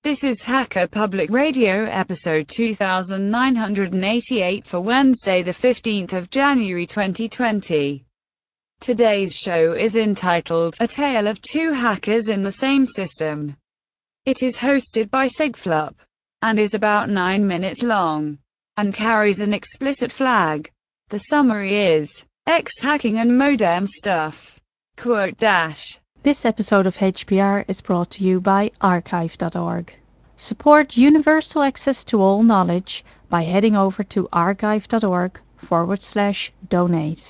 This is Hacker Public Radio episode 2988 for Wednesday the 15th of January 2020. Today's show is entitled, A Tale of Two Hackers in the Same System. It is hosted by Sigflup, and is about 9 minutes long, and carries an explicit flag. The summary is, X-hacking and modem stuff. Quote dash. This episode of HPR is brought to you by archive.org. Support universal access to all knowledge by heading over to archive.org/donate.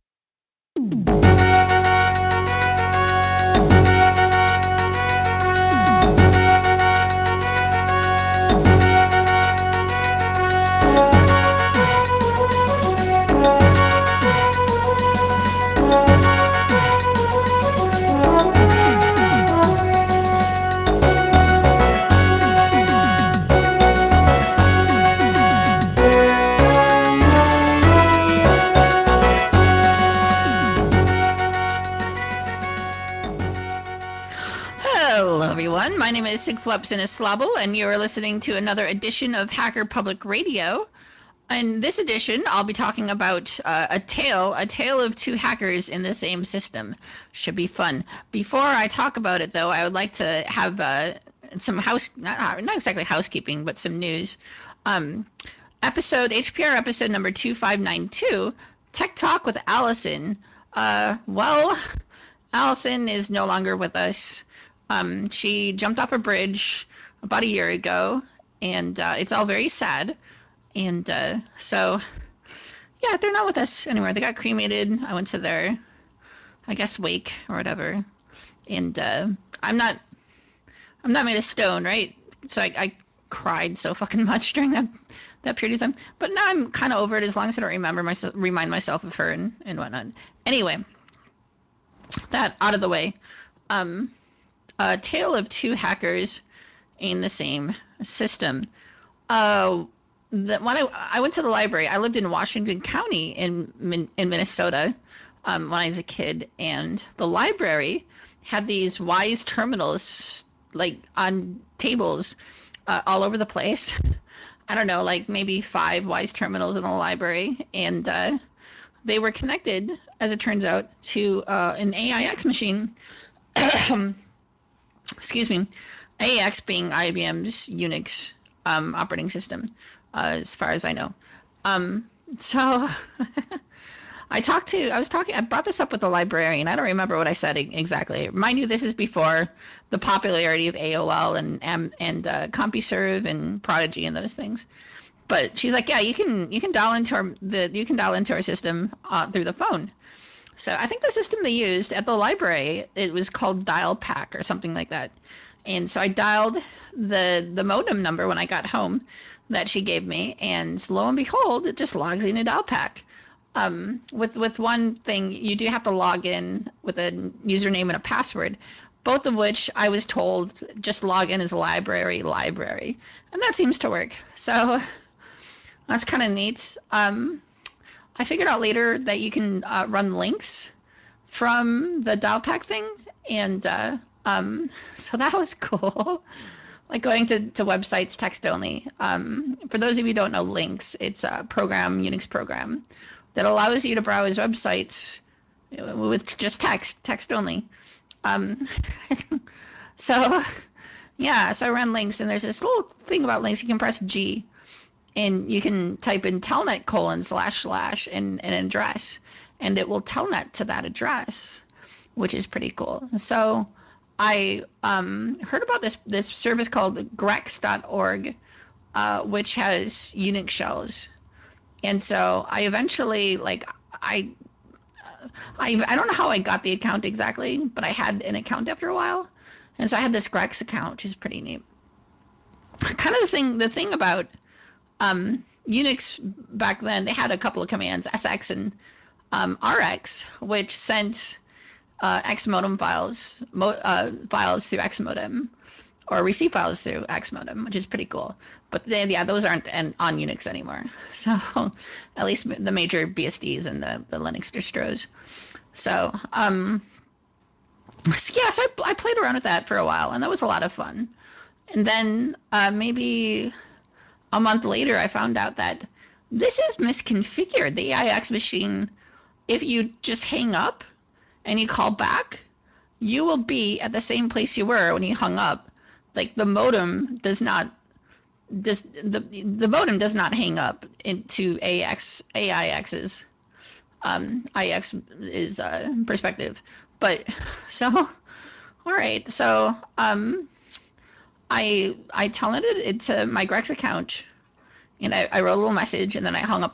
Hello, everyone. My name is Sigflup Sinislabel, and you are listening to another edition of Hacker Public Radio. In this edition, I'll be talking about a tale of two hackers in the same system. Should be fun. Before I talk about it, though, I would like to have some not exactly housekeeping, but some news. HPR episode number 2592, Tech Talk with Allison. Well, Allison is no longer with us. She jumped off a bridge about a year ago, and it's all very sad. And so, yeah, they're not with us anymore. They got cremated. I went to their, I guess, wake or whatever. And I'm not made of stone, right? So I cried so fucking much during that period of time. But now I'm kind of over it as long as I don't remind myself of her and whatnot. Anyway, that out of the way. A tale of two hackers in the same system. When I went to the library, I lived in Washington County in Minnesota when I was a kid, and the library had these WISE terminals like on tables all over the place. I don't know, like maybe 5 WISE terminals in the library, and they were connected, as it turns out, to an AIX machine. Excuse me. AIX being IBM's Unix operating system, as far as I know. So I brought this up with the librarian. I don't remember what I said exactly. Mind you, this is before the popularity of AOL and CompuServe and Prodigy and those things. But she's like, yeah, you can dial into our system through the phone. So I think the system they used at the library, it was called DialPack or something like that. And so I dialed the modem number when I got home that she gave me, and lo and behold, it just logs into DialPack. With one thing, you do have to log in with a username and a password, both of which I was told just log in as library, and that seems to work. So that's kind of neat. I figured out later that you can run links from the DialPack thing, and so that was cool. Like going to websites text only. For those of you who don't know links, it's a Unix program, that allows you to browse websites with just text only. Um, so yeah, so I ran links, and there's this little thing about links. You can press G, and you can type in telnet : / and an address, and it will telnet to that address, which is pretty cool. So I heard about this service called grex.org, which has Unix shells. And so I eventually, I don't know how I got the account exactly, but I had an account after a while. And so I had this Grex account, which is pretty neat. Kind of the thing about Unix back then, they had a couple of commands, SX and RX, which sent Xmodem files through Xmodem, or receive files through Xmodem, which is pretty cool. But those aren't on Unix anymore. So at least the major BSDs and the Linux distros. So yeah, so I played around with that for a while, and that was a lot of fun. And then maybe a month later, I found out that this is misconfigured. The AIX machine, if you just hang up and you call back, you will be at the same place you were when you hung up. Like the modem does not the modem does not hang up into AIX's IX is perspective. But so all right, so I talented it to my Grex account, and I wrote a little message, and then I hung up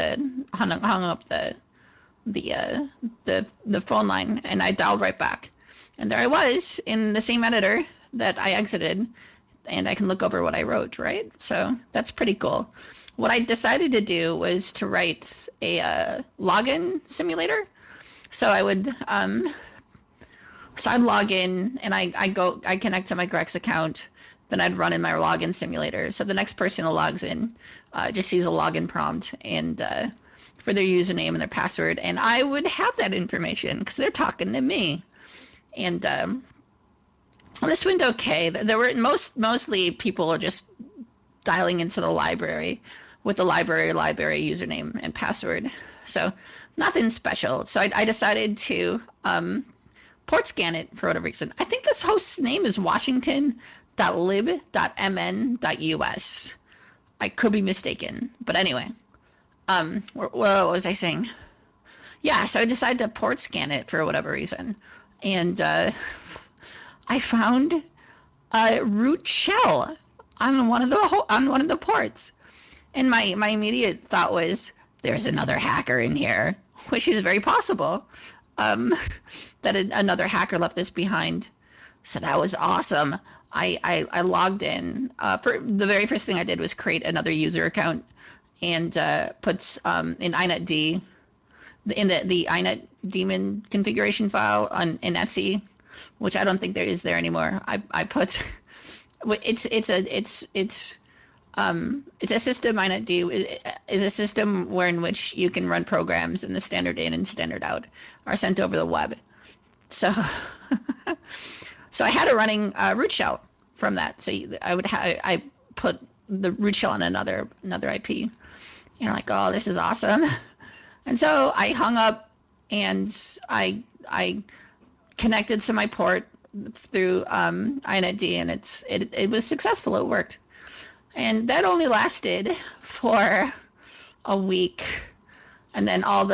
the phone line, and I dialed right back, and there I was in the same editor that I exited, and I can look over what I wrote, right? So that's pretty cool. What I decided to do was to write a login simulator. So I'd log in and I connect to my Grex account. Then I'd run in my login simulator. So the next person who logs in just sees a login prompt and for their username and their password, and I would have that information because they're talking to me. And this went okay. There were mostly people are just dialing into the library with the library username and password. So nothing special. So I decided to port scan it for whatever reason. I think this host's name is washington.lib.mn.us. I could be mistaken, but anyway, what was I saying? Yeah, so I decided to port scan it for whatever reason, and I found a root shell on one of the ports, and my immediate thought was, "There's another hacker in here," which is very possible. Um, that another hacker left this behind. So that was awesome. I logged in. For the very first thing I did was create another user account and puts in inetd in the inet daemon configuration file in Etsy, which I don't think there is there anymore. I put it's a system. inetd is a system where in which you can run programs, and the standard in and standard out are sent over the web. So so I had a running root shell from that. So I put the root shell on another IP. And I'm like, oh, this is awesome. And so I hung up and I connected to my port through inetd, and it was successful. It worked, and that only lasted for a week. And then all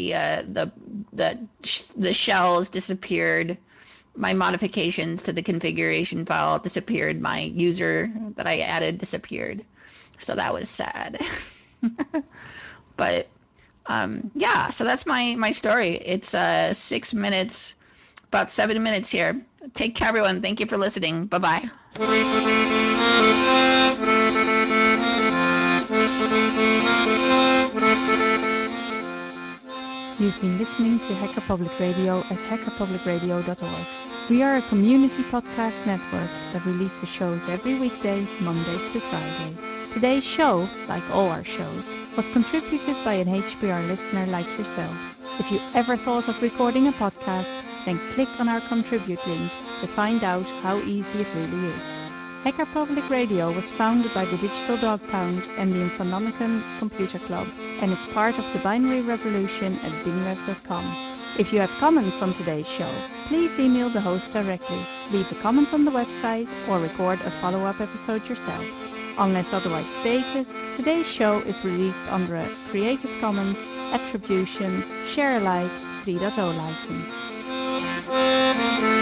the shells disappeared. My modifications to the configuration file disappeared. My user that I added disappeared. So that was sad. But yeah, so that's my story. It's 6 minutes, about 7 minutes here. Take care, everyone. Thank you for listening. Bye bye. You've been listening to Hacker Public Radio at hackerpublicradio.org. We are a community podcast network that releases shows every weekday, Monday through Friday. Today's show, like all our shows, was contributed by an HPR listener like yourself. If you ever thought of recording a podcast, then click on our contribute link to find out how easy it really is. Hacker Public Radio was founded by the Digital Dog Pound and the Infonomicon Computer Club and is part of the binary revolution at bingrev.com. If you have comments on today's show, please email the host directly, leave a comment on the website, or record a follow-up episode yourself. Unless otherwise stated, today's show is released under a Creative Commons Attribution Share Alike 3.0 license.